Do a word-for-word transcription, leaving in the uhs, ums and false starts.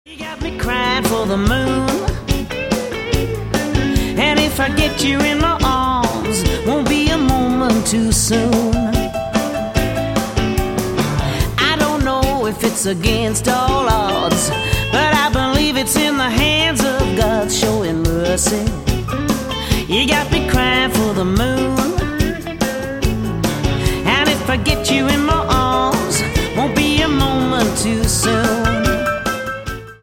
You got me crying for the moon, and if I get you in my arms, won't be a moment too soon. I don't know if it's against all